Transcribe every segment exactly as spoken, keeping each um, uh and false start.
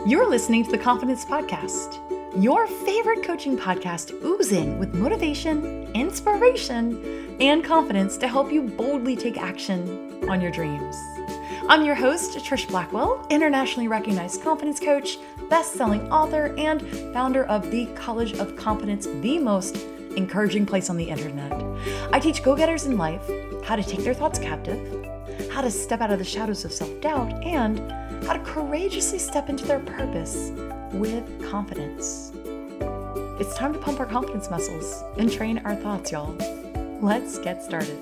You're listening to the Confidence Podcast, your favorite coaching podcast oozing with motivation, inspiration, and confidence to help you boldly take action on your dreams. I'm your host, Trish Blackwell, internationally recognized confidence coach, best-selling author, and founder of the College of Confidence, the most encouraging place on the internet. I teach go-getters in life how to take their thoughts captive, how to step out of the shadows of self-doubt, and how to courageously step into their purpose with confidence. It's time to pump our confidence muscles and train our thoughts, y'all. Let's get started.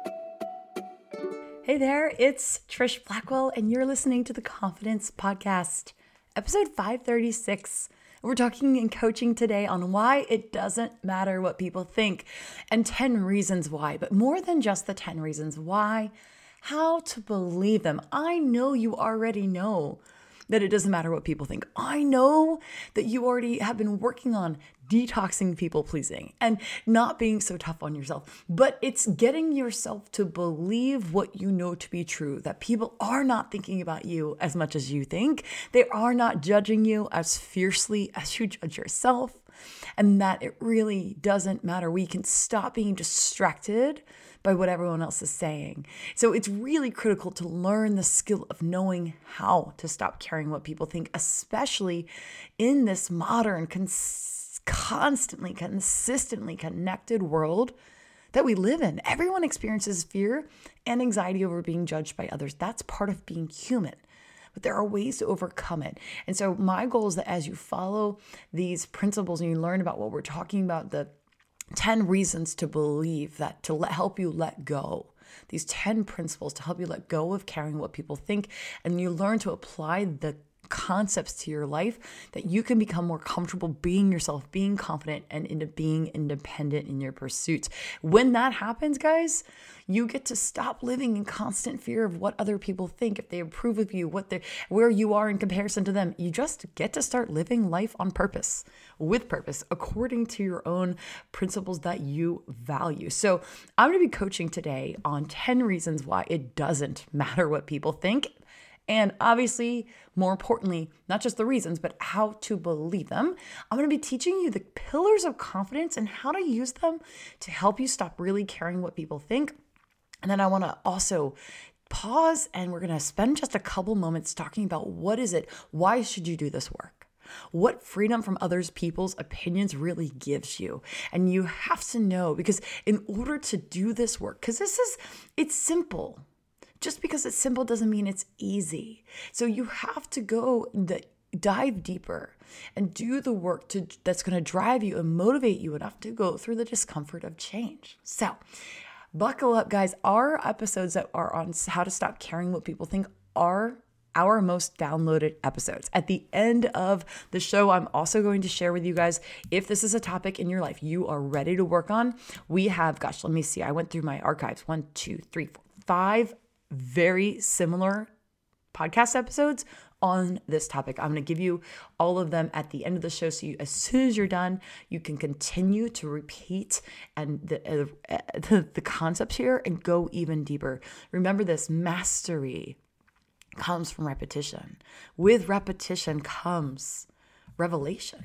Hey there, it's Trish Blackwell, and you're listening to the Confidence Podcast, episode five thirty-six. We're talking and coaching today on why it doesn't matter what people think and ten reasons why, but more than just the ten reasons why, how to believe them. I know you already know that it doesn't matter what people think. I know that you already have been working on detoxing people pleasing and not being so tough on yourself, but it's getting yourself to believe what you know to be true, that people are not thinking about you as much as you think. They are not judging you as fiercely as you judge yourself, and that it really doesn't matter. We can stop being distracted by what everyone else is saying. So it's really critical to learn the skill of knowing how to stop caring what people think, especially in this modern, cons- constantly, consistently connected world that we live in. Everyone experiences fear and anxiety over being judged by others. That's part of being human. But there are ways to overcome it. And so my goal is that as you follow these principles and you learn about what we're talking about, the ten reasons to believe, that to let, help you let go, these ten principles to help you let go of caring what people think, and you learn to apply the concepts to your life, that you can become more comfortable being yourself, being confident, and into being independent in your pursuits. When that happens, guys, you get to stop living in constant fear of what other people think, if they approve of you, what they where you are in comparison to them. You just get to start living life on purpose, with purpose, according to your own principles that you value. So I'm going to be coaching today on ten reasons why it doesn't matter what people think. And obviously, more importantly, not just the reasons, but how to believe them. I'm going to be teaching you the pillars of confidence and how to use them to help you stop really caring what people think. And then I want to also pause, and we're going to spend just a couple moments talking about what is it? Why should you do this work? What freedom from others people's opinions really gives you. And you have to know, because in order to do this work, because this is, it's simple. Just because it's simple doesn't mean it's easy. So you have to go the, dive deeper and do the work to, that's going to drive you and motivate you enough to go through the discomfort of change. So buckle up, guys. Our episodes that are on how to stop caring what people think are our most downloaded episodes. At the end of the show, I'm also going to share with you guys, if this is a topic in your life you are ready to work on, we have, gosh, let me see. I went through my archives. One, two, three, four, five very similar podcast episodes on this topic. I'm going to give you all of them at the end of the show. So you, as soon as you're done, you can continue to repeat and the, uh, the, the concepts here and go even deeper. Remember this, mastery comes from repetition. With repetition comes revelation.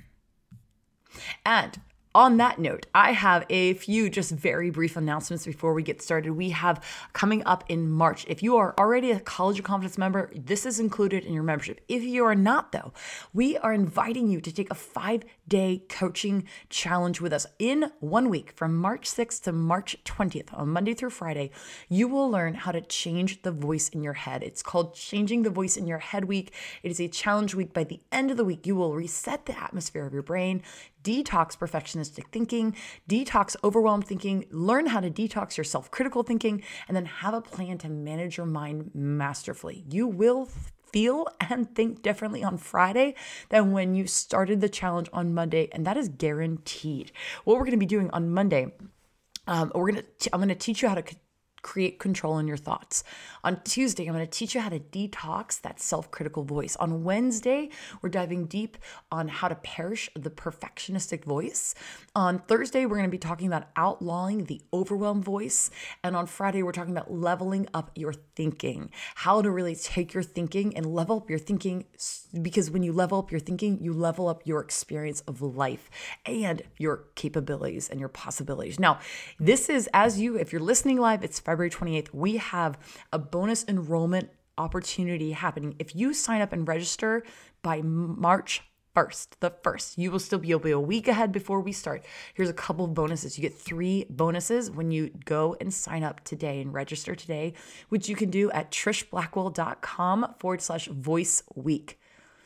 And on that note, I have a few just very brief announcements before we get started. We have coming up in March. If you are already a College of Confidence member, this is included in your membership. If you are not, though, we are inviting you to take a five-day coaching challenge with us in one week from March sixth to March twentieth, on Monday through Friday. You will learn how to change the voice in your head. It's called Changing the Voice in Your Head Week. It is a challenge week. By the end of the week, you will reset the atmosphere of your brain, detox perfectionistic thinking, detox overwhelmed thinking, learn how to detox your self-critical thinking, and then have a plan to manage your mind masterfully. You will feel and think differently on Friday than when you started the challenge on Monday, and that is guaranteed. What we're going to be doing on Monday, um, we're going to I'm going to teach you how to create control in your thoughts. On Tuesday, I'm going to teach you how to detox that self-critical voice. On Wednesday, we're diving deep on how to perish the perfectionistic voice. On Thursday, we're going to be talking about outlawing the overwhelmed voice. And on Friday, we're talking about leveling up your thinking, how to really take your thinking and level up your thinking, because when you level up your thinking, you level up your experience of life and your capabilities and your possibilities. Now, this is, as you, if you're listening live, it's February twenty-eighth. We have a bonus enrollment opportunity happening. If you sign up and register by March first, the first, you will still be, you'll be a week ahead before we start. Here's a couple of bonuses. You get three bonuses when you go and sign up today and register today, which you can do at trishblackwell.com forward slash voice week.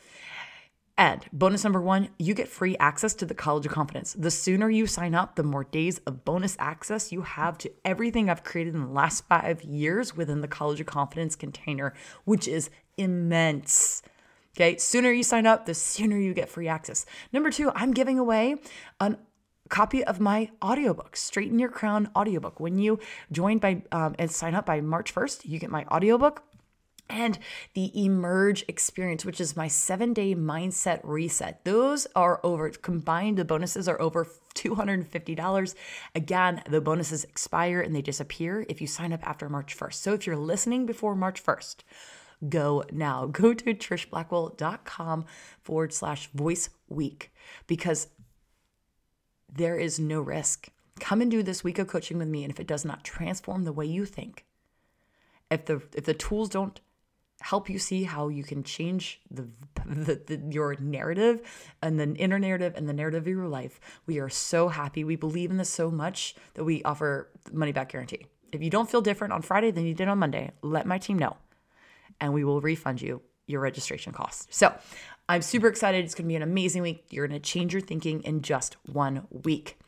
And bonus number one, you get free access to the College of Confidence. The sooner you sign up, the more days of bonus access you have to everything I've created in the last five years within the College of Confidence container, which is immense. Okay, sooner you sign up, the sooner you get free access. Number two, I'm giving away a copy of my audiobook, Straighten Your Crown audiobook. When you join by um, and sign up by March first, you get my audiobook. And the Emerge experience, which is my seven-day mindset reset. Those are over, combined, the bonuses are over two hundred fifty dollars. Again, the bonuses expire and they disappear if you sign up after March first. So if you're listening before March first, go now. Go to trishblackwell.com forward slash voice week, because there is no risk. Come and do this week of coaching with me. And if it does not transform the way you think, if the if the tools don't help you see how you can change the, the, the your narrative and the inner narrative and the narrative of your life, we are so happy. We believe in this so much that we offer money back guarantee. If you don't feel different on Friday than you did on Monday, let my team know and we will refund you your registration costs. So I'm super excited. It's going to be an amazing week. You're going to change your thinking in just one week.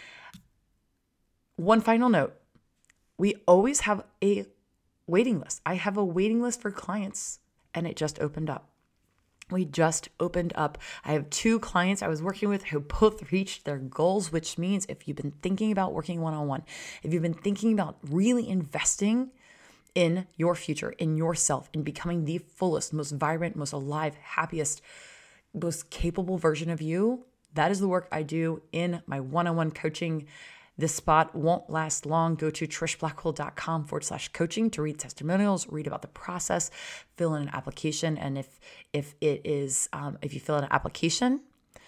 One final note. We always have a waiting list. I have a waiting list for clients and it just opened up. We just opened up. I have two clients I was working with who both reached their goals, which means if you've been thinking about working one-on-one, if you've been thinking about really investing in your future, in yourself, in becoming the fullest, most vibrant, most alive, happiest, most capable version of you, that is the work I do in my one-on-one coaching. This spot won't last long. Go to trishblackwell.com forward slash coaching to read testimonials, read about the process, fill in an application. And if if it is, um, if you fill in an application,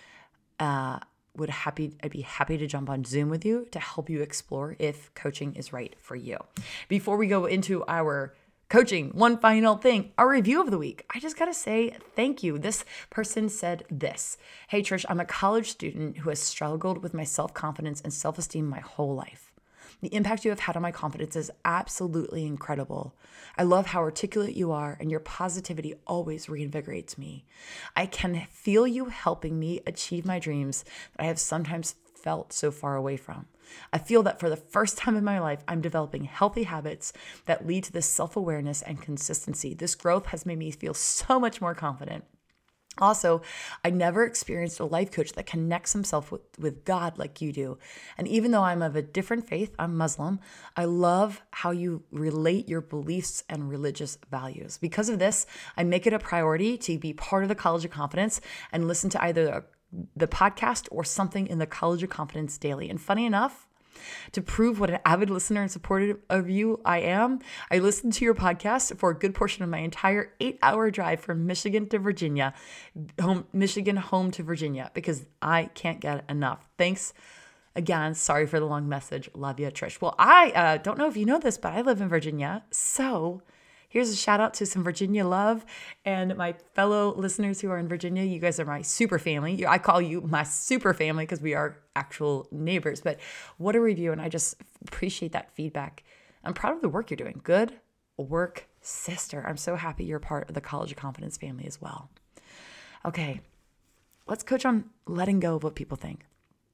uh, would happy I'd be happy to jump on Zoom with you to help you explore if coaching is right for you. Before we go into our coaching, one final thing, our review of the week. I just got to say thank you. This person said this. Hey, Trish, I'm a college student who has struggled with my self-confidence and self-esteem my whole life. The impact you have had on my confidence is absolutely incredible. I love how articulate you are, and your positivity always reinvigorates me. I can feel you helping me achieve my dreams that I have sometimes felt so far away from. I feel that for the first time in my life, I'm developing healthy habits that lead to this self-awareness and consistency. This growth has made me feel so much more confident. Also, I never experienced a life coach that connects himself with, with God like you do. And even though I'm of a different faith, I'm Muslim, I love how you relate your beliefs and religious values. Because of this, I make it a priority to be part of the College of Confidence and listen to either a the podcast or something in the College of Confidence daily. And funny enough, to prove what an avid listener and supporter of you I am, I listened to your podcast for a good portion of my entire eight-hour drive from Michigan to Virginia, home, Michigan home to Virginia, because I can't get enough. Thanks again. Sorry for the long message. Love you, Trish. Well, I uh, don't know if you know this, but I live in Virginia, so here's a shout out to some Virginia love and my fellow listeners who are in Virginia. You guys are my super family. I call you my super family because we are actual neighbors. But what a review. And I just appreciate that feedback. I'm proud of the work you're doing. Good work, sister. I'm so happy you're part of the College of Confidence family as well. Okay, let's coach on letting go of what people think.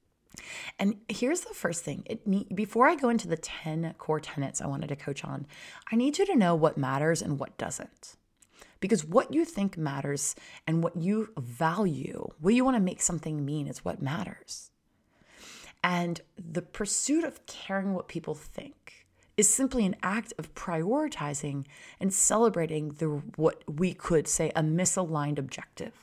And here's the first thing. It need, before I go into the ten core tenets I wanted to coach on, I need you to know what matters and what doesn't. Because what you think matters and what you value, what you want to make something mean is what matters. And the pursuit of caring what people think is simply an act of prioritizing and celebrating the what we could say a misaligned objective.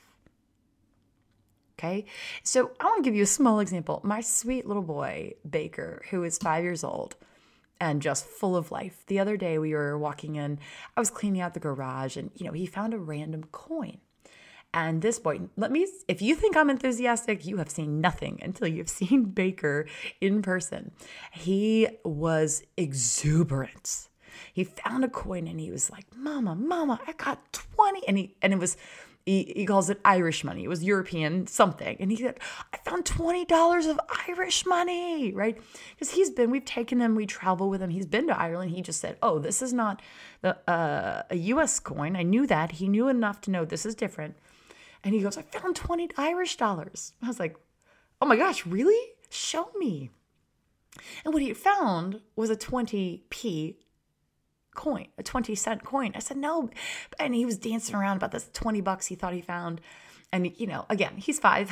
Okay, so I want to give you a small example. My sweet little boy, Baker, who is five years old and just full of life. The other day we were walking in, I was cleaning out the garage, and you know, he found a random coin. And this boy, let me, if you think I'm enthusiastic, you have seen nothing until you've seen Baker in person. He was exuberant. He found a coin and he was like, Mama, Mama, I got twenty. And he, and it was, he, he calls it Irish money. It was European something. And he said, I found twenty dollars of Irish money, right? Because he's been, we've taken him, we travel with him. He's been to Ireland. He just said, oh, this is not the uh, a U S coin. I knew that. He knew enough to know this is different. And he goes, I found twenty Irish dollars. I was like, oh my gosh, really? Show me. And what he had found was a twenty p coin, a twenty cent coin. I said, no. And he was dancing around about this twenty bucks he thought he found. And, you know, again, he's five.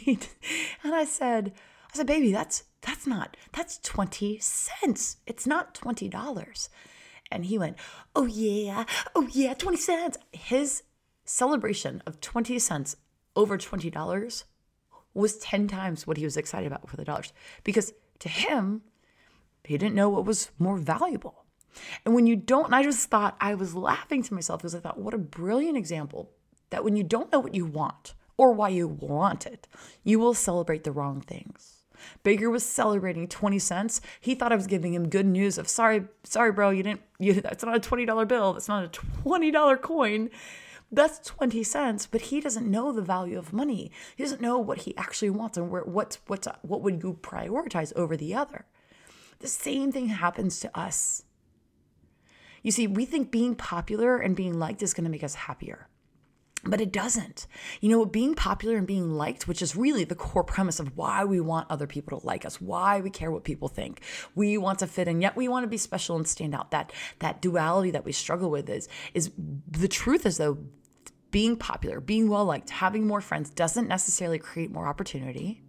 And I said, I said, baby, that's, that's not, that's twenty cents. It's not twenty dollars. And he went, oh yeah, oh yeah, twenty cents. His celebration of twenty cents over twenty dollars was ten times what he was excited about for the dollars, because to him, he didn't know what was more valuable. And when you don't, and I just thought, I was laughing to myself because I thought, what a brilliant example that when you don't know what you want or why you want it, you will celebrate the wrong things. Baker was celebrating twenty cents. He thought I was giving him good news of, sorry, sorry, bro, you didn't, you, that's not a twenty dollar bill. That's not a twenty dollar coin. That's twenty cents, but he doesn't know the value of money. He doesn't know what he actually wants and where, what's, what's, what would you prioritize over the other. The same thing happens to us. You see, we think being popular and being liked is going to make us happier, but it doesn't. You know, being popular and being liked, which is really the core premise of why we want other people to like us, why we care what people think. We want to fit in, yet we want to be special and stand out. That that duality that we struggle with is, is the truth is though, being popular, being well-liked, having more friends doesn't necessarily create more opportunity.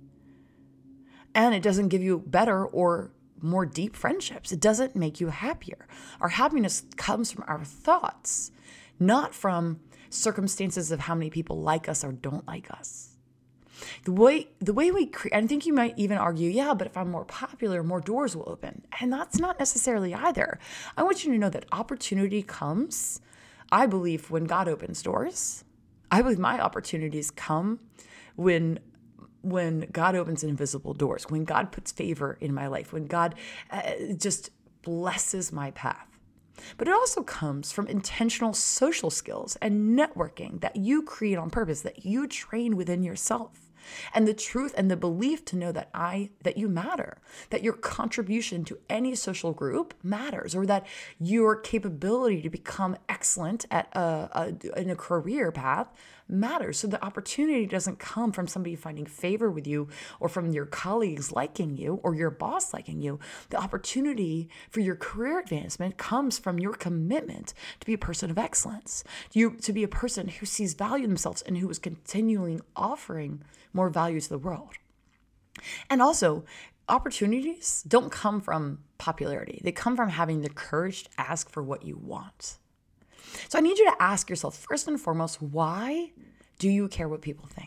And it doesn't give you better or more deep friendships. It doesn't make you happier. Our happiness comes from our thoughts, not from circumstances of how many people like us or don't like us. The way the way we create, I think you might even argue, yeah, but if I'm more popular, more doors will open. And that's not necessarily either. I want you to know that opportunity comes, I believe, when God opens doors. I believe my opportunities come when when God opens invisible doors, when God puts favor in my life, when God uh, just blesses my path. But it also comes from intentional social skills and networking that you create on purpose, that you train within yourself. And the truth and the belief to know that I, that you matter, that your contribution to any social group matters, or that your capability to become excellent at a, a in a career path matters. So the opportunity doesn't come from somebody finding favor with you or from your colleagues liking you or your boss liking you. The opportunity for your career advancement comes from your commitment to be a person of excellence, you to be a person who sees value in themselves and who is continually offering more value to the world. And also, opportunities don't come from popularity. They come from having the courage to ask for what you want. So I need you to ask yourself, first and foremost, why do you care what people think?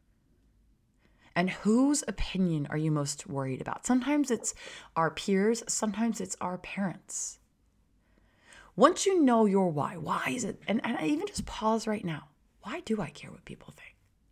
And whose opinion are you most worried about? Sometimes it's our peers, sometimes it's our parents. Once you know your why, why is it? And, and I even just pause right now. Why do I care what people think?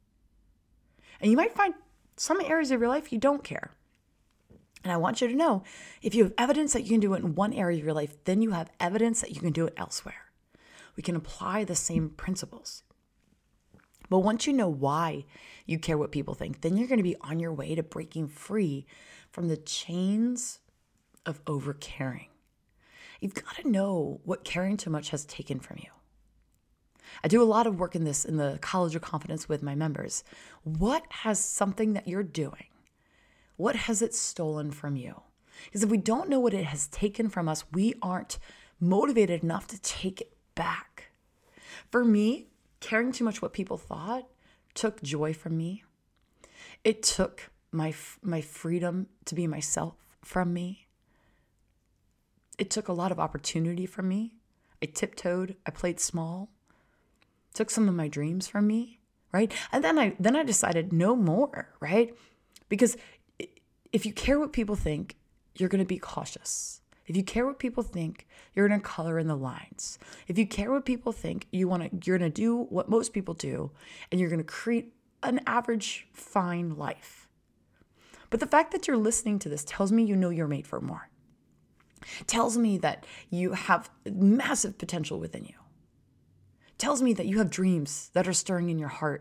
And you might find some areas of your life you don't care. And I want you to know, if you have evidence that you can do it in one area of your life, then you have evidence that you can do it elsewhere. We can apply the same principles. But once you know why you care what people think, then you're going to be on your way to breaking free from the chains of over-caring. You've got to know what caring too much has taken from you. I do a lot of work in this in the College of Confidence with my members. What has something that you're doing, what has it stolen from you? Because if we don't know what it has taken from us, we aren't motivated enough to take it back. For me, caring too much what people thought took joy from me. It took my my freedom to be myself from me. It took a lot of opportunity from me. I tiptoed, I played small, took some of my dreams from me, right? And then I then I decided no more, right? Because if you care what people think, you're going to be cautious. If you care what people think, you're going to color in the lines. If you care what people think, you want to you're going to do what most people do, and you're going to create an average fine life. But the fact that you're listening to this tells me you know you're made for more. Tells me that you have massive potential within you. Tells me that you have dreams that are stirring in your heart.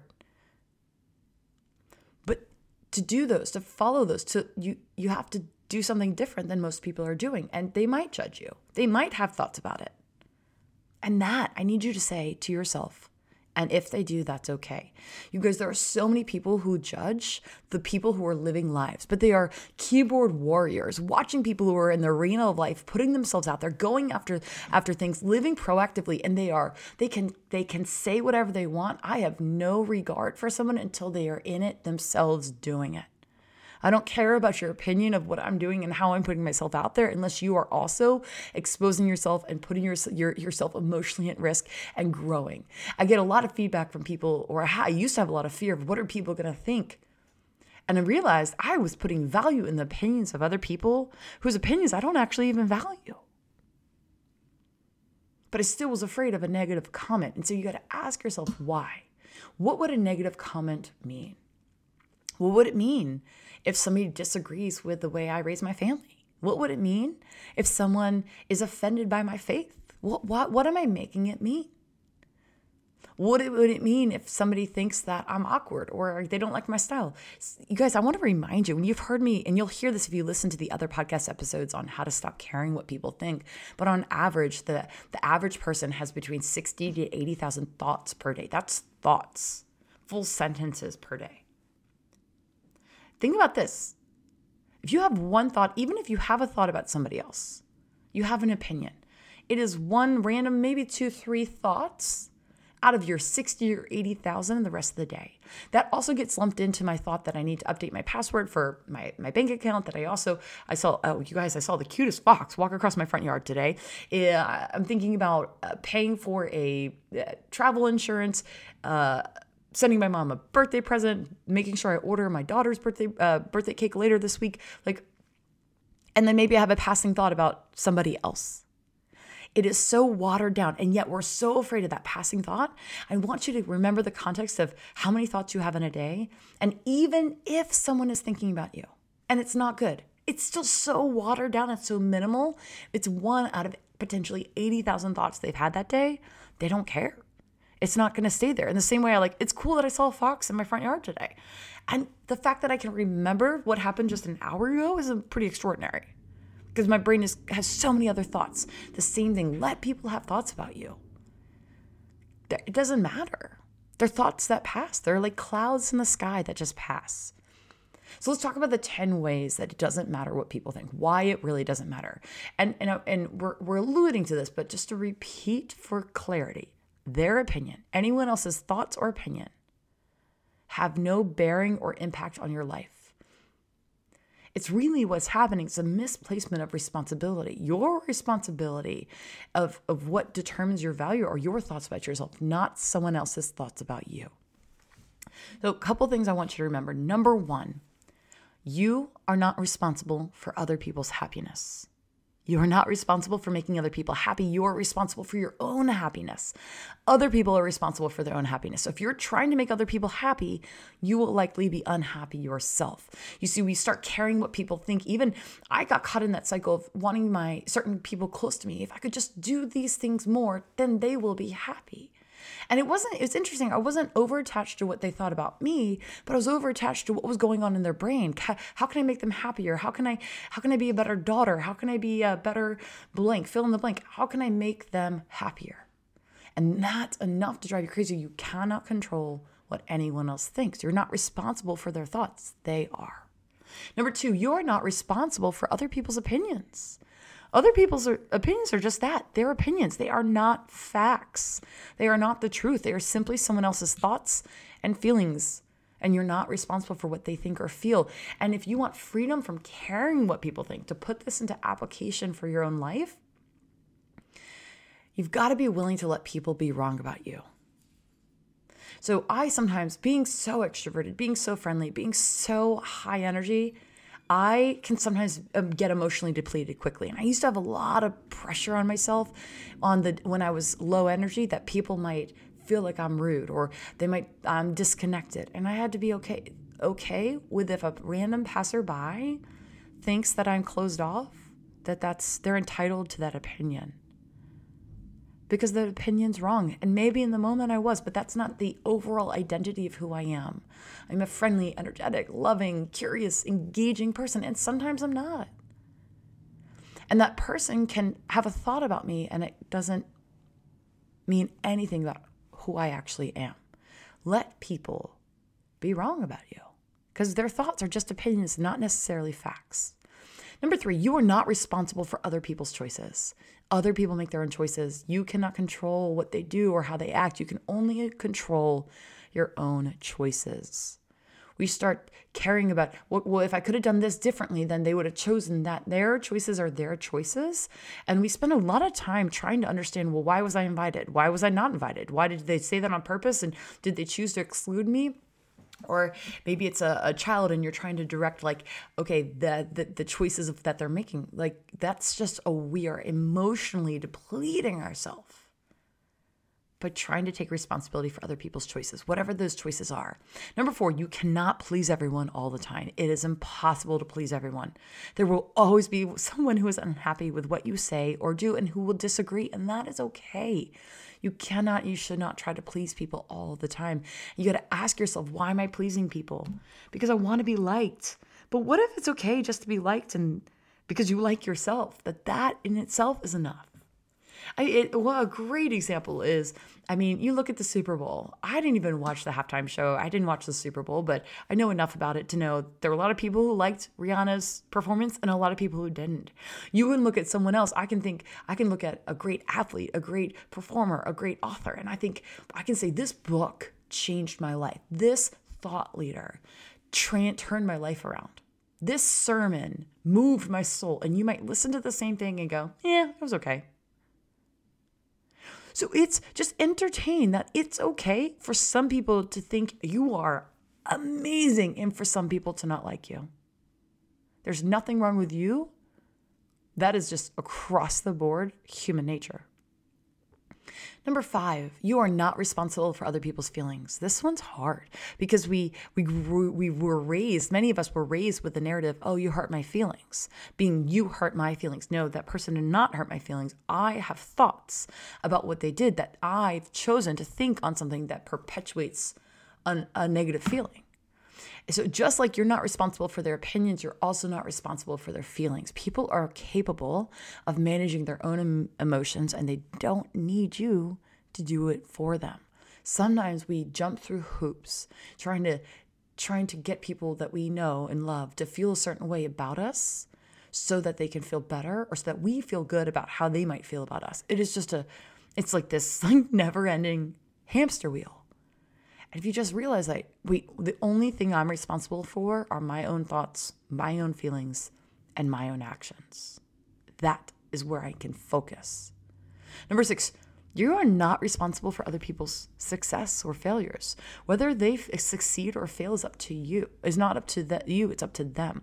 But to do those, to follow those, to you you have to do something different than most people are doing. And they might judge you. They might have thoughts about it. And that I need you to say to yourself, and if they do, that's okay. You guys, there are so many people who judge the people who are living lives, but they are keyboard warriors, watching people who are in the arena of life, putting themselves out there, going after after things, living proactively, and they are they can they can say whatever they want. I have no regard for someone until they are in it themselves doing it. I don't care about your opinion of what I'm doing and how I'm putting myself out there unless you are also exposing yourself and putting your, your, yourself emotionally at risk and growing. I get a lot of feedback from people, or I used to have a lot of fear of what are people going to think? And I realized I was putting value in the opinions of other people whose opinions I don't actually even value. But I still was afraid of a negative comment. And so you got to ask yourself why. What would a negative comment mean? What would it mean if somebody disagrees with the way I raise my family? What would it mean if someone is offended by my faith? What what, what am I making it mean? What would it mean if somebody thinks that I'm awkward or they don't like my style? You guys, I want to remind you, when you've heard me, and you'll hear this if you listen to the other podcast episodes on how to stop caring what people think, but on average, the, the average person has between sixty to eighty thousand thoughts per day. That's thoughts, full sentences per day. Think about this. If you have one thought, even if you have a thought about somebody else, you have an opinion. It is one random, maybe two, three thoughts out of your sixty or eighty thousand the rest of the day. That also gets lumped into my thought that I need to update my password for my, my bank account, that I also, I saw, oh, you guys, I saw the cutest fox walk across my front yard today. Uh, I'm thinking about uh, paying for a uh, travel insurance, uh, sending my mom a birthday present, making sure I order my daughter's birthday uh, birthday cake later this week. Like, and then maybe I have a passing thought about somebody else. It is so watered down, and yet we're so afraid of that passing thought. I want you to remember the context of how many thoughts you have in a day. And even if someone is thinking about you and it's not good, it's still so watered down and so minimal. It's one out of potentially eighty thousand thoughts they've had that day. They don't care. It's not going to stay there. In the same way, I like, it's cool that I saw a fox in my front yard today. And the fact that I can remember what happened just an hour ago is pretty extraordinary, because my brain is, has so many other thoughts. The same thing. Let people have thoughts about you. It doesn't matter. They're thoughts that pass. They're like clouds in the sky that just pass. So let's talk about the ten ways that it doesn't matter what people think, why it really doesn't matter. And, and, and we're, we're alluding to this, but just to repeat for clarity, their opinion, anyone else's thoughts or opinion, have no bearing or impact on your life. It's really what's happening. It's a misplacement of responsibility. Your responsibility of, of what determines your value are your thoughts about yourself, not someone else's thoughts about you. So a couple things I want you to remember. Number one, you are not responsible for other people's happiness. You are not responsible for making other people happy. You are responsible for your own happiness. Other people are responsible for their own happiness. So if you're trying to make other people happy, you will likely be unhappy yourself. You see, we start caring what people think. Even I got caught in that cycle of wanting my certain people close to me. If I could just do these things more, then they will be happy. And it wasn't, it's interesting. I wasn't over attached to what they thought about me, but I was over attached to what was going on in their brain. How can I make them happier? How can I, how can I be a better daughter? How can I be a better blank, fill in the blank? How can I make them happier? And that's enough to drive you crazy. You cannot control what anyone else thinks. You're not responsible for their thoughts. They are. Number two, you're not responsible for other people's opinions. Other people's opinions are just that. They're opinions. They are not facts. They are not the truth. They are simply someone else's thoughts and feelings. And you're not responsible for what they think or feel. And if you want freedom from caring what people think, to put this into application for your own life, You've got to be willing to let people be wrong about you. So I sometimes, being so extroverted, being so friendly, being so high energy, I can sometimes um, get emotionally depleted quickly. And I used to have a lot of pressure on myself on the when I was low energy, that people might feel like I'm rude or they might I'm disconnected. And I had to be okay okay with if a random passerby thinks that I'm closed off, that that's they're entitled to that opinion. Because the opinion's wrong. And maybe in the moment I was, but that's not the overall identity of who I am. I'm a friendly, energetic, loving, curious, engaging person. And sometimes I'm not. And that person can have a thought about me and it doesn't mean anything about who I actually am. Let people be wrong about you because their thoughts are just opinions, not necessarily facts. Number three, you are not responsible for other people's choices. Other people make their own choices. You cannot control what they do or how they act. You can only control your own choices. We start caring about, well, if I could have done this differently, then they would have chosen that. Their choices are their choices. And we spend a lot of time trying to understand, well, why was I invited? Why was I not invited? Why did they say that on purpose? And did they choose to exclude me? Or maybe it's a, a child and you're trying to direct like, okay, the, the the choices of, that they're making. Like that's just a we are emotionally depleting ourselves by trying to take responsibility for other people's choices, whatever those choices are. Number four, you cannot please everyone all the time. It is impossible to please everyone. There will always be someone who is unhappy with what you say or do and who will disagree, and that is okay. You cannot, you should not try to please people all the time. You got to ask yourself, why am I pleasing people? Because I want to be liked. But what if it's okay just to be liked and because you like yourself? That that in itself is enough. I, it, well, a great example is, I mean, you look at the Super Bowl. I didn't even watch the halftime show. I didn't watch the Super Bowl, but I know enough about it to know there were a lot of people who liked Rihanna's performance and a lot of people who didn't. You can look at someone else. I can think, I can look at a great athlete, a great performer, a great author, and I think I can say this book changed my life. This thought leader tra- turned my life around. This sermon moved my soul. And you might listen to the same thing and go, yeah, it was okay. So it's just entertain that it's okay for some people to think you are amazing and for some people to not like you. There's nothing wrong with you. That is just across the board human nature. Number five, you are not responsible for other people's feelings. This one's hard because we we grew, we were raised, many of us were raised with the narrative, oh, you hurt my feelings, being you hurt my feelings. No, that person did not hurt my feelings. I have thoughts about what they did that I've chosen to think on something that perpetuates an, a negative feeling. So just like you're not responsible for their opinions, you're also not responsible for their feelings. People are capable of managing their own em- emotions and they don't need you to do it for them. Sometimes we jump through hoops trying to trying to get people that we know and love to feel a certain way about us so that they can feel better or so that we feel good about how they might feel about us. It is just a, it's like this like never-ending hamster wheel. And if you just realize that we, the only thing I'm responsible for are my own thoughts, my own feelings, and my own actions. That is where I can focus. Number six, you are not responsible for other people's success or failures. Whether they f- succeed or fail is up to you. It's not up to the, you, it's up to them.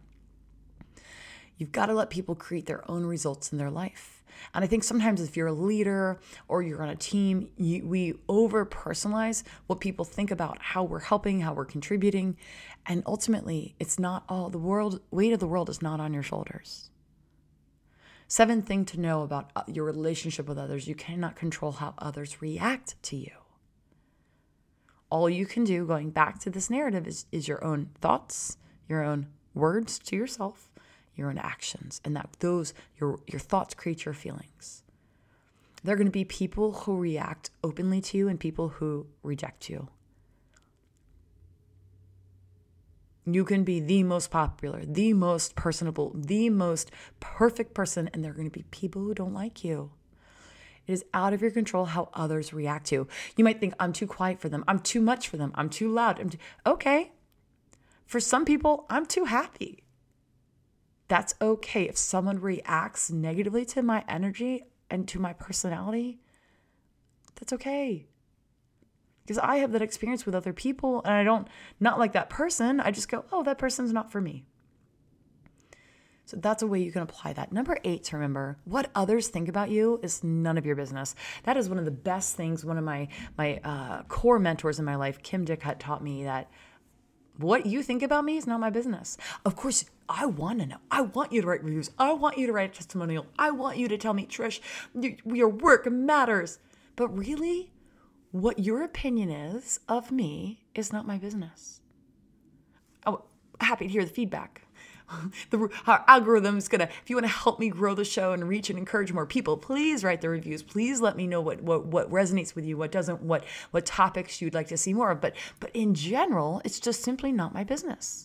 You've got to let people create their own results in their life. And I think sometimes if you're a leader or you're on a team, you, we over-personalize what people think about how we're helping, how we're contributing. And ultimately, it's not all, the world, weight of the world is not on your shoulders. Seventh thing to know about your relationship with others, you cannot control how others react to you. All you can do, going back to this narrative, is, is your own thoughts, your own words to yourself, your own actions, and that those your your thoughts create your feelings. There are going to be people who react openly to you and people who reject you. You can be the most popular, the most personable, the most perfect person, and there are going to be people who don't like you. It is out of your control how others react to you. You might think, I'm too quiet for them. I'm too much for them. I'm too loud. I'm too... Okay. For some people, I'm too happy. That's okay. If someone reacts negatively to my energy and to my personality, That's okay. Because I have that experience with other people and I don't, not like that person. I just go, oh, that person's not for me. So that's a way you can apply that. Number eight to remember, what others think about you is none of your business. That is one of the best things. One of my my uh, core mentors in my life, Kim Dickhut, taught me that what you think about me is not my business. Of course, I want to know. I want you to write reviews. I want you to write a testimonial. I want you to tell me, Trish, your work matters. But really, what your opinion is of me is not my business. I'm happy to hear the feedback. The, our algorithm is going to, if you want to help me grow the show and reach and encourage more people, please write the reviews. Please let me know what, what, what resonates with you, what doesn't, what, what topics you'd like to see more of. But, but in general, it's just simply not my business.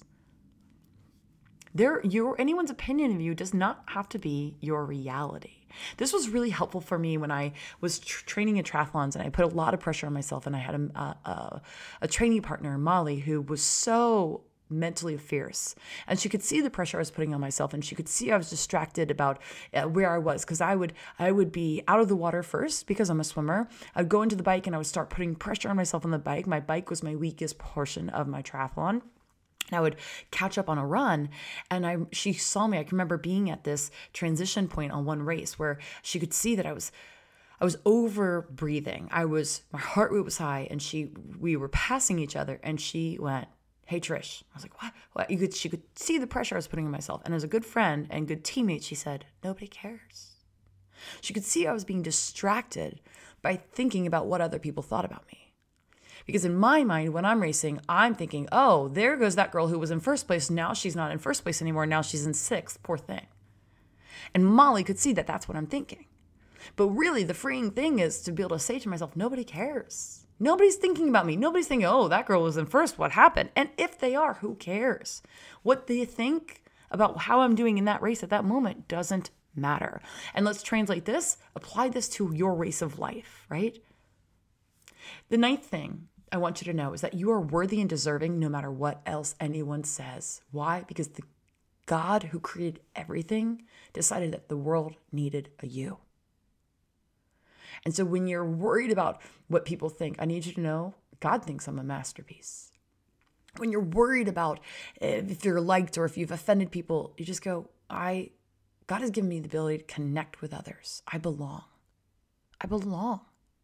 There, your, anyone's opinion of you does not have to be your reality. This was really helpful for me when I was tr- training in triathlons and I put a lot of pressure on myself. And I had a, a, a training partner, Molly, who was so mentally fierce. And she could see the pressure I was putting on myself, and she could see I was distracted about uh, where I was, because I would I would be out of the water first because I'm a swimmer. I'd go into the bike and I would start putting pressure on myself on the bike. My bike was my weakest portion of my triathlon. And I would catch up on a run, and I she saw me. I can remember being at this transition point on one race where she could see that I was I was over breathing. I was my heart rate was high, and she we were passing each other, and she went, "Hey, Trish." I was like, what? What? You could, she could see the pressure I was putting on myself. And as a good friend and good teammate, she said, nobody cares. She could see I was being distracted by thinking about what other people thought about me. Because in my mind, when I'm racing, I'm thinking, oh, there goes that girl who was in first place. Now she's not in first place anymore. Now she's in sixth. Poor thing. And Molly could see that that's what I'm thinking. But really, the freeing thing is to be able to say to myself, nobody cares. Nobody's thinking about me. Nobody's thinking, oh, that girl was in first. What happened? And if they are, who cares? What they think about how I'm doing in that race at that moment doesn't matter. And let's translate this, apply this to your race of life, right? The ninth thing I want you to know is that you are worthy and deserving no matter what else anyone says. Why? Because the God who created everything decided that the world needed a you. And so when you're worried about what people think, I need you to know God thinks I'm a masterpiece. When you're worried about if you're liked or if you've offended people, you just go, I, God has given me the ability to connect with others. I belong. I belong.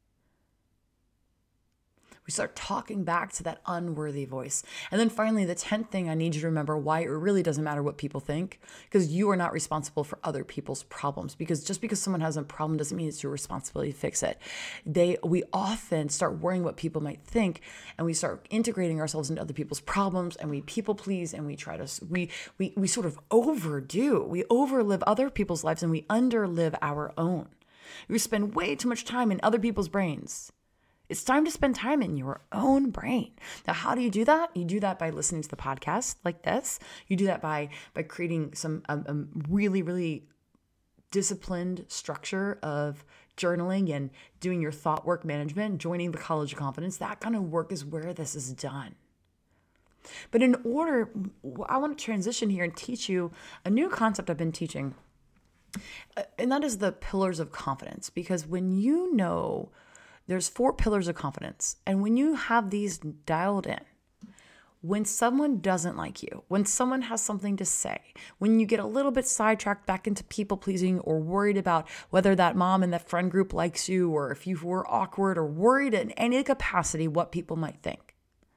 We start talking back to that unworthy voice. And then finally, the tenth thing I need you to remember why it really doesn't matter what people think, because you are not responsible for other people's problems. Because just because someone has a problem doesn't mean it's your responsibility to fix it. They, we often start worrying what people might think, and we start integrating ourselves into other people's problems, and we people please, and we try to, we, we, we sort of overdo. We overlive other people's lives, and we underlive our own. We spend way too much time in other people's brains. It's time to spend time in your own brain. Now, how do you do that? You do that by listening to the podcast like this. You do that by by creating some um, um, really, really disciplined structure of journaling and doing your thought work management, joining the College of Confidence. That kind of work is where this is done. But in order, I want to transition here and teach you a new concept I've been teaching, and that is the pillars of confidence. Because when you know there's four pillars of confidence. And when you have these dialed in, when someone doesn't like you, when someone has something to say, when you get a little bit sidetracked back into people pleasing or worried about whether that mom in that friend group likes you, or if you were awkward or worried in any capacity what people might think,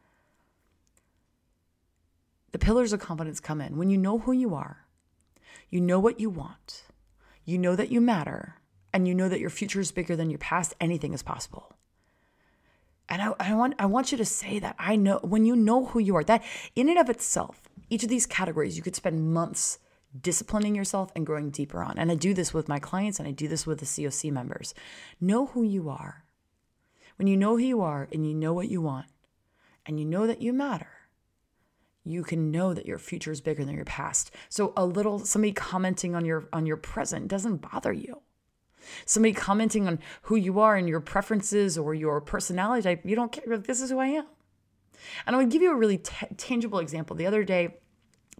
the pillars of confidence come in. When you know who you are, you know what you want, you know that you matter, and you know that your future is bigger than your past, anything is possible. And I, I want I want you to say that. I know when you know who you are, that in and of itself, each of these categories, you could spend months disciplining yourself and growing deeper on. And I do this with my clients, and I do this with the C O C members. Know who you are. When you know who you are and you know what you want, and you know that you matter, you can know that your future is bigger than your past. So a little somebody commenting on your on your present doesn't bother you. Somebody commenting on who you are and your preferences or your personality type, you don't care. This is who I am. And I would give you a really t- tangible example. The other day,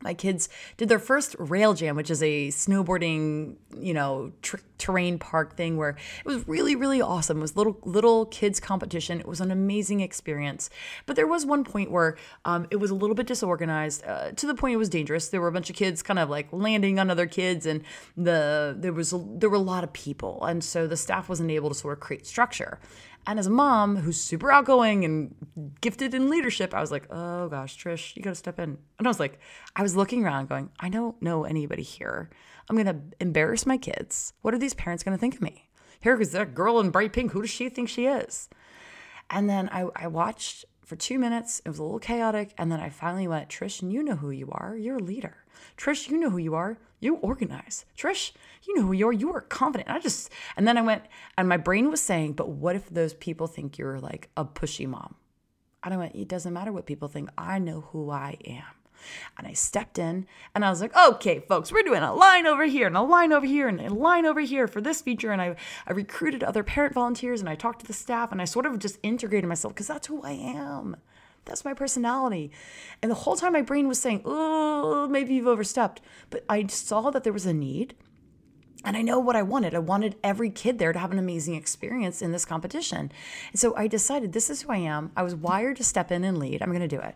My kids did their first Rail Jam, which is a snowboarding, you know, tr- terrain park thing where it was really, really awesome. It was little little kids competition. It was an amazing experience. But there was one point where um, it was a little bit disorganized uh, to the point it was dangerous. There were a bunch of kids kind of like landing on other kids, and the there was a, there were a lot of people, and so the staff wasn't able to sort of create structure. And as a mom who's super outgoing and gifted in leadership, I was like, oh gosh, Trish, you got to step in. And I was like, I was looking around going, I don't know anybody here. I'm going to embarrass my kids. What are these parents going to think of me? Here is that girl in bright pink. Who does she think she is? And then I, I watched for two minutes. It was a little chaotic. And then I finally went, Trish, you know who you are. You're a leader. Trish, you know who you are. You organize. Trish, you know who you are. You are confident. And I just, and then I went, and my brain was saying, but what if those people think you're like a pushy mom? And I went, it doesn't matter what people think. I know who I am. And I stepped in and I was like, okay, folks, we're doing a line over here and a line over here and a line over here for this feature. And I, I recruited other parent volunteers and I talked to the staff and I sort of just integrated myself because that's who I am. That's my personality. And the whole time my brain was saying, oh, maybe you've overstepped. But I saw that there was a need. And I know what I wanted. I wanted every kid there to have an amazing experience in this competition. And so I decided this is who I am. I was wired to step in and lead. I'm going to do it.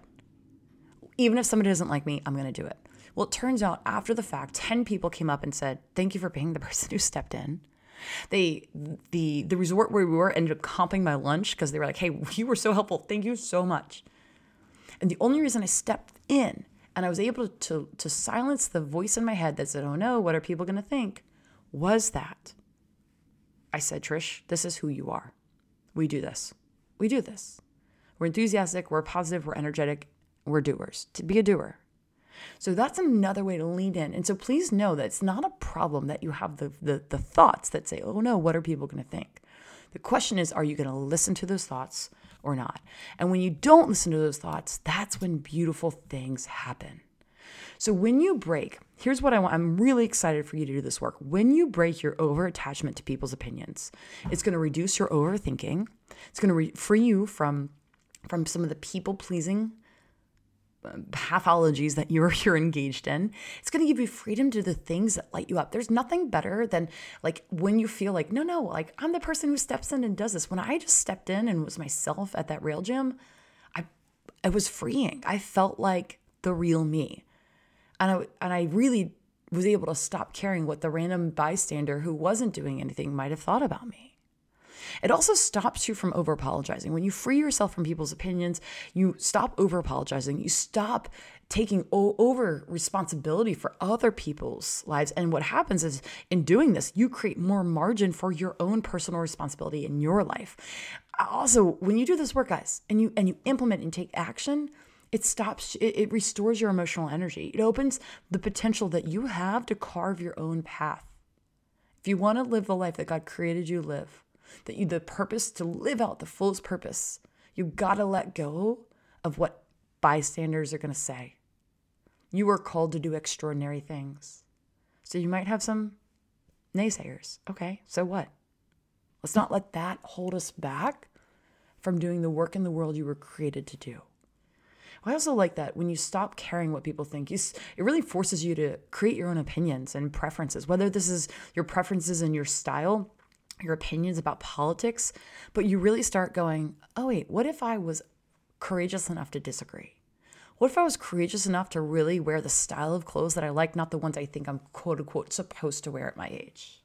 Even if somebody doesn't like me, I'm going to do it. Well, it turns out after the fact, ten people came up and said, thank you for being the person who stepped in. They, the, the resort where we were ended up comping my lunch because they were like, hey, you were so helpful. Thank you so much. And the only reason I stepped in and I was able to, to silence the voice in my head that said, oh no, what are people going to think? Was that I said, Trish, this is who you are. We do this. We do this. We're enthusiastic. We're positive. We're energetic. We're doers. To be a doer. So that's another way to lean in. And so please know that it's not a problem that you have the, the, the thoughts that say, oh no, what are people going to think? The question is, are you going to listen to those thoughts or not? And when you don't listen to those thoughts, that's when beautiful things happen. So when you break, here's what I want. I'm really excited for you to do this work. When you break your over-attachment to people's opinions, it's going to reduce your overthinking. It's going to re- free you from, from some of the people-pleasing pathologies that you're you're engaged in. It's going to give you freedom to do the things that light you up. There's nothing better than like when you feel like, no, no, like I'm the person who steps in and does this. When I just stepped in and was myself at that Rail Jam, I it was freeing. I felt like the real me. And I, and I really was able to stop caring what the random bystander who wasn't doing anything might have thought about me. It also stops you from over-apologizing. When you free yourself from people's opinions, you stop over-apologizing. You stop taking o- over responsibility for other people's lives. And what happens is in doing this, you create more margin for your own personal responsibility in your life. Also, when you do this work, guys, and you and you implement and take action, it stops, it, it restores your emotional energy. It opens the potential that you have to carve your own path. If you want to live the life that God created you to live, that you, the purpose to live out the fullest purpose, you got to let go of what bystanders are going to say. You are called to do extraordinary things. So you might have some naysayers. Okay, so what? Let's not let that hold us back from doing the work in the world you were created to do. I also like that when you stop caring what people think, you, it really forces you to create your own opinions and preferences, whether this is your preferences and your style, your opinions about politics, but you really start going, oh wait, what if I was courageous enough to disagree? What if I was courageous enough to really wear the style of clothes that I like, not the ones I think I'm quote unquote supposed to wear at my age?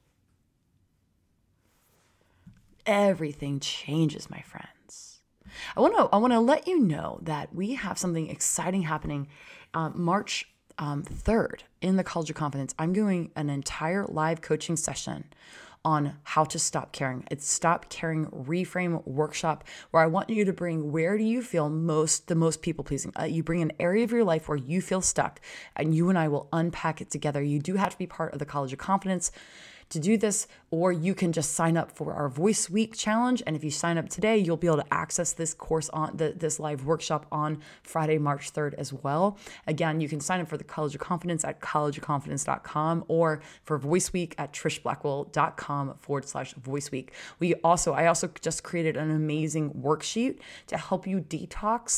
Everything changes, my friends. I want to I want to let you know that we have something exciting happening uh, March um, third in the College of Confidence. I'm doing an entire live coaching session on how to stop caring. It's Stop Caring Reframe Workshop, where I want you to bring where do you feel most the most people pleasing. Uh, you bring an area of your life where you feel stuck, and you and I will unpack it together. You do have to be part of the College of Confidence to do this, or you can just sign up for our Voice Week challenge. And if you sign up today, you'll be able to access this course on the, this live workshop on Friday, March third as well. Again, you can sign up for the College of Confidence at college of confidence dot com or for Voice Week at trishblackwell.com forward slash Voice Week. We also, I also just created an amazing worksheet to help you detox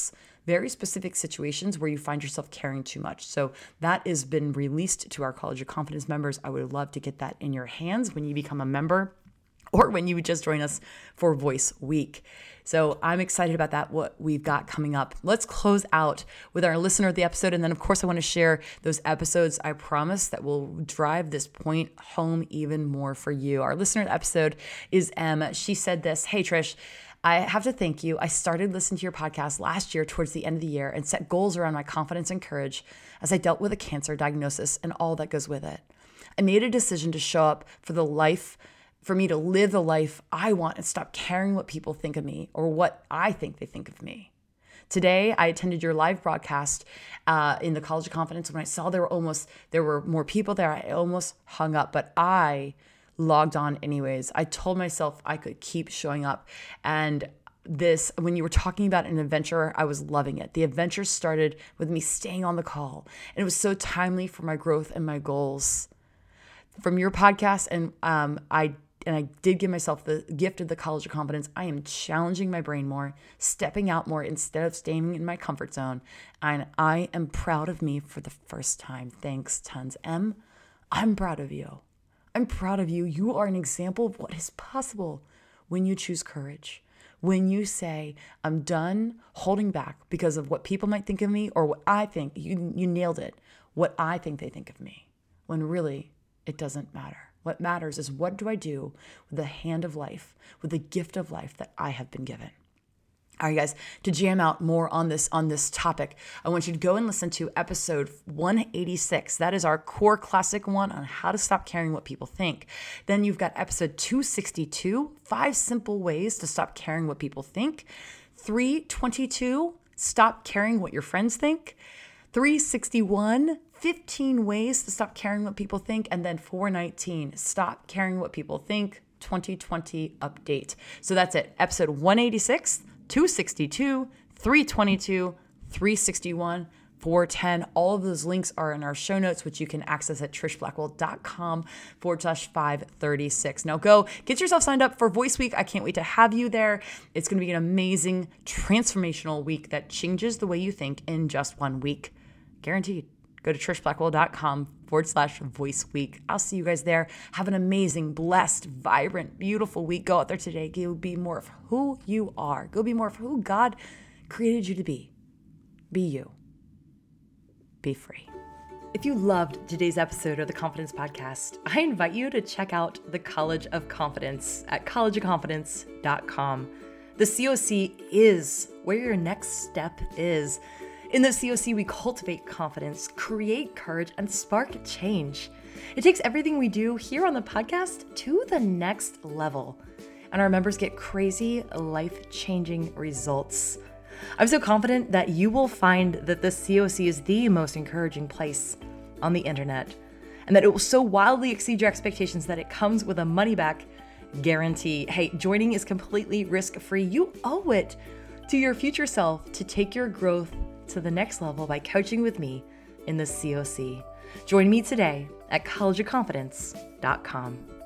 very specific situations where you find yourself caring too much. So that has been released to our College of Confidence members. I would love to get that in your hands when you become a member, or when you just join us for Voice Week. So I'm excited about that, what we've got coming up. Let's close out with our listener of the episode. And then, of course, I want to share those episodes I promise that will drive this point home even more for you. Our listener of the episode is Em. She said this: "Hey, Trish, I have to thank you. I started listening to your podcast last year towards the end of the year and set goals around my confidence and courage as I dealt with a cancer diagnosis and all that goes with it. I made a decision to show up for the life for me to live the life I want and stop caring what people think of me or what I think they think of me. Today, I attended your live broadcast uh, in the College of Confidence. When I saw there were almost, there were more people there, I almost hung up, but I logged on anyways. I told myself I could keep showing up. And this, when you were talking about an adventure, I was loving it. The adventure started with me staying on the call, and it was so timely for my growth and my goals. From your podcast, and um, I And I did give myself the gift of the College of Confidence. I am challenging my brain more, stepping out more instead of staying in my comfort zone. And I am proud of me for the first time. Thanks tons. Em, I'm proud of you. I'm proud of you. You are an example of what is possible when you choose courage. When you say, I'm done holding back because of what people might think of me or what I think. You, you nailed it. What I think they think of me. When really, it doesn't matter. What matters is, what do I do with the hand of life, with the gift of life that I have been given? All right, guys, to jam out more on this on this topic, I want you to go and listen to episode one eighty-six. That is our core classic one on how to stop caring what people think. Then you've got episode two sixty-two, five simple ways to stop caring what people think. three twenty-two, stop caring what your friends think. three sixty-one, fifteen ways to stop caring what people think. And then four nineteen, stop caring what people think, twenty twenty update. So that's it. Episode one eighty-six, two sixty-two, three twenty-two, three sixty-one, four ten. All of those links are in our show notes, which you can access at trishblackwell.com forward slash 536. Now go get yourself signed up for Voice Week. I can't wait to have you there. It's going to be an amazing transformational week that changes the way you think in just one week. Guaranteed. Go to trishblackwell.com forward slash voice week. I'll see you guys there. Have an amazing, blessed, vibrant, beautiful week. Go out there today. Go be more of who you are. Go be more of who God created you to be. Be you. Be free. If you loved today's episode of the Confidence Podcast, I invite you to check out the College of Confidence at college of confidence dot com. The C O C is where your next step is. In the C O C, we cultivate confidence, create courage, and spark change. It takes everything we do here on the podcast to the next level, and our members get crazy, life-changing results. I'm so confident that you will find that the C O C is the most encouraging place on the internet, and that it will so wildly exceed your expectations that it comes with a money-back guarantee. Hey, joining is completely risk-free. You owe it to your future self to take your growth to the next level by coaching with me in the C O C. Join me today at college of confidence dot com.